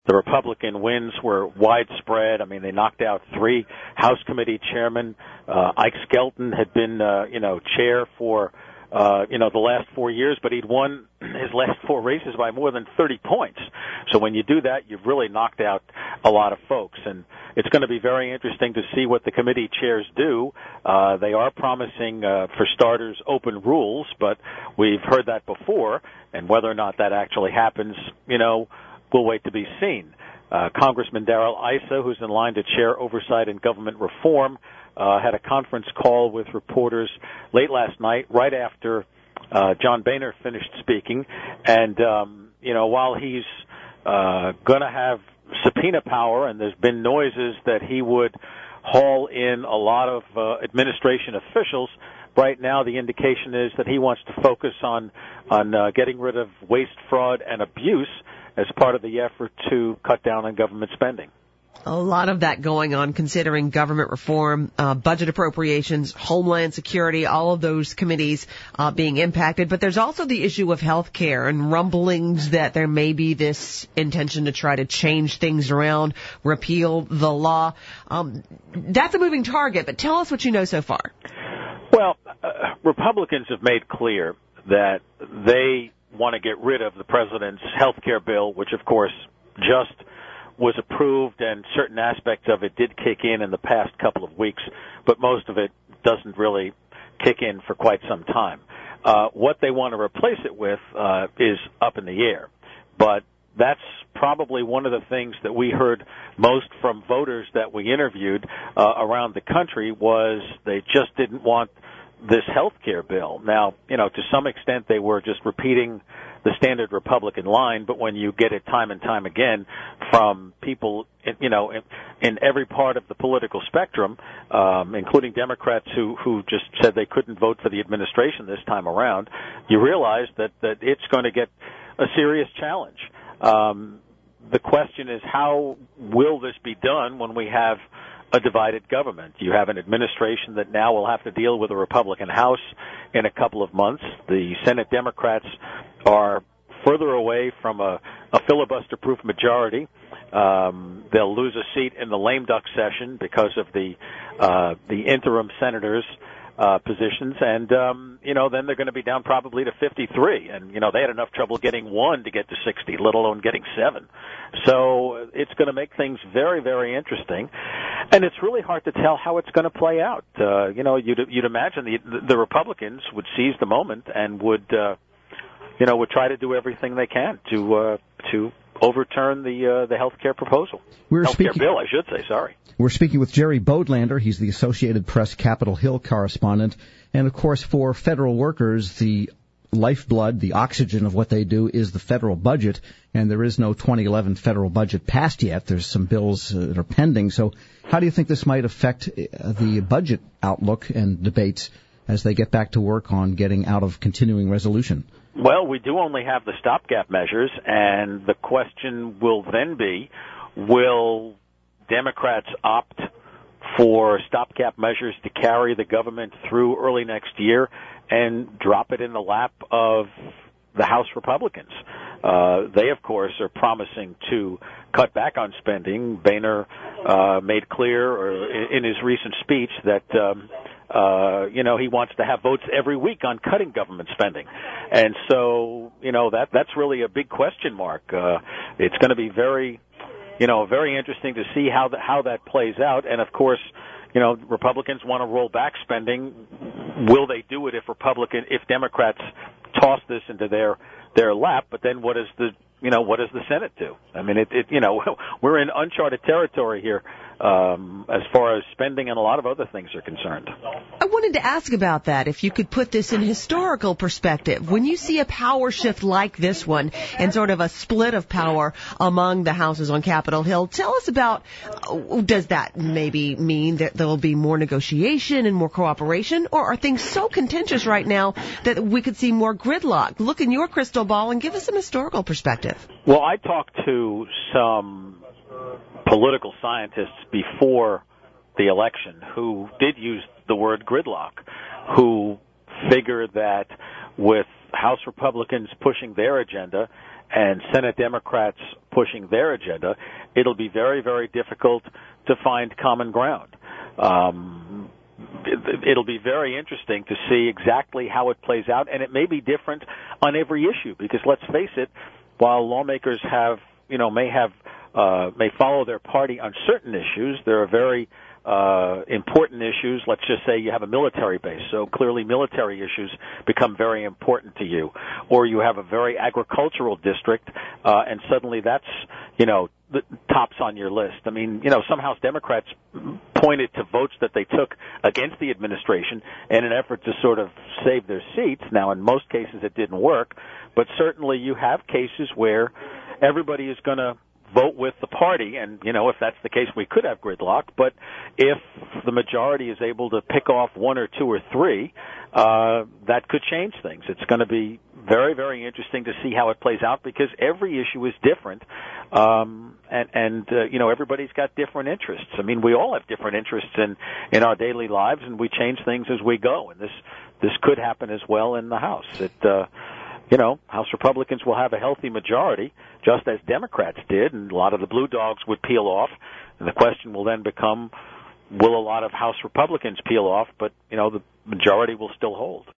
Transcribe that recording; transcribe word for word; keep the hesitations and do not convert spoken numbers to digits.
The Republican wins were widespread. I mean, they knocked out three House committee chairmen. Uh, Ike Skelton had been, uh, you know, chair for, uh, you know, the last four years, but he'd won his last four races by more than thirty points. So when you do that, you've really knocked out a lot of folks. And it's going to be very interesting to see what the committee chairs do. Uh, they are promising, uh, for starters, open rules, but we've heard that before. And whether or not that actually happens, you know, we'll wait to be seen. Uh, Congressman Darrell Issa, who's in line to chair oversight and government reform, uh, had a conference call with reporters late last night, right after uh, John Boehner finished speaking. And, um, you know, while he's uh, going to have subpoena power, and there's been noises that he would haul in a lot of uh, administration officials, right now the indication is that he wants to focus on, on uh, getting rid of waste, fraud, and abuse as part of the effort to cut down on government spending. A lot of that going on, considering government reform, uh, budget appropriations, Homeland Security, all of those committees uh, being impacted. But there's also the issue of health care and rumblings that there may be this intention to try to change things around, repeal the law. Um, that's a moving target, but tell us what you know so far. Well, uh, Republicans have made clear that they want to get rid of the president's health care bill, which, of course, just was approved, and certain aspects of it did kick in in the past couple of weeks, but most of it doesn't really kick in for quite some time. Uh, what they want to replace it with uh, is up in the air, but that's probably one of the things that we heard most from voters that we interviewed uh, around the country was they just didn't want this health care bill. Now, you know, to some extent they were just repeating the standard Republican line, but when you get it time and time again from people, you know, in, in every part of the political spectrum, um, including Democrats who, who just said they couldn't vote for the administration this time around, you realize that, that it's going to get a serious challenge. Um, the question is, how will this be done when we have a divided government? You have an administration that now will have to deal with a Republican House in a couple of months. The Senate Democrats are further away from a, a filibuster-proof majority. Um, they'll lose a seat in the lame duck session because of the uh, the interim senators' uh, positions, and um, you know, then they're going to be down probably to fifty-three. And you know, they had enough trouble getting one to get to sixty, let alone getting seven. So it's going to make things very, very interesting, and it's really hard to tell how it's going to play out. Uh, you know, you'd, you'd imagine the the Republicans would seize the moment and would, uh, you know, would try to do everything they can to uh, to overturn the uh, the health care proposal. We're health care speaking, bill, I should say. Sorry. We're speaking with Jerry Bodlander. He's the Associated Press Capitol Hill correspondent, and of course, for federal workers, the lifeblood, the oxygen of what they do is the federal budget, and there is no twenty eleven federal budget passed yet. There's some bills uh, that are pending. So how do you think this might affect uh, the budget outlook and debates as they get back to work on getting out of continuing resolution? Well, we do only have the stopgap measures, and the question will then be, will Democrats opt for stopgap measures to carry the government through early next year and drop it in the lap of the House Republicans? Uh, they, of course, are promising to cut back on spending. Boehner uh, made clear or in his recent speech that um, Uh, you know, he wants to have votes every week on cutting government spending. And so, you know, that that's really a big question mark. Uh, it's going to be very, you know, very interesting to see how the, how that plays out. And, of course, you know, Republicans want to roll back spending. Will they do it if Republican, if Democrats toss this into their, their lap? But then what is the, you know, what does the Senate do? I mean, it, it you know, we're in uncharted territory here. Um, as far as spending and a lot of other things are concerned. I wanted to ask about that, if you could put this in historical perspective. When you see a power shift like this one and sort of a split of power among the houses on Capitol Hill, tell us about, uh, does that maybe mean that there will be more negotiation and more cooperation, or are things so contentious right now that we could see more gridlock? Look in your crystal ball and give us some historical perspective. Well, I talked to some political scientists before the election who did use the word gridlock, who figure that with House Republicans pushing their agenda and Senate Democrats pushing their agenda, it'll be very, very difficult to find common ground. Um, it'll be very interesting to see exactly how it plays out, and it may be different on every issue, because let's face it, while lawmakers have, you know, may have, uh, may follow their party on certain issues, there are very uh, important issues. Let's just say you have a military base, so clearly military issues become very important to you. Or you have a very agricultural district, uh, and suddenly that's, you know, the tops on your list. I mean, you know, some House Democrats pointed to votes that they took against the administration in an effort to sort of save their seats. Now, in most cases, it didn't work, but certainly you have cases where everybody is going to vote with the party, and, you know, if that's the case, we could have gridlock, but if the majority is able to pick off one or two or three, uh, that could change things. It's going to be very, very interesting to see how it plays out, because every issue is different, um, and, and uh, you know, everybody's got different interests. I mean, we all have different interests in, in our daily lives, and we change things as we go, and this, this could happen as well in the House. It, uh, You know, House Republicans will have a healthy majority, just as Democrats did, and a lot of the blue dogs would peel off. And the question will then become, will a lot of House Republicans peel off, but, you know, the majority will still hold.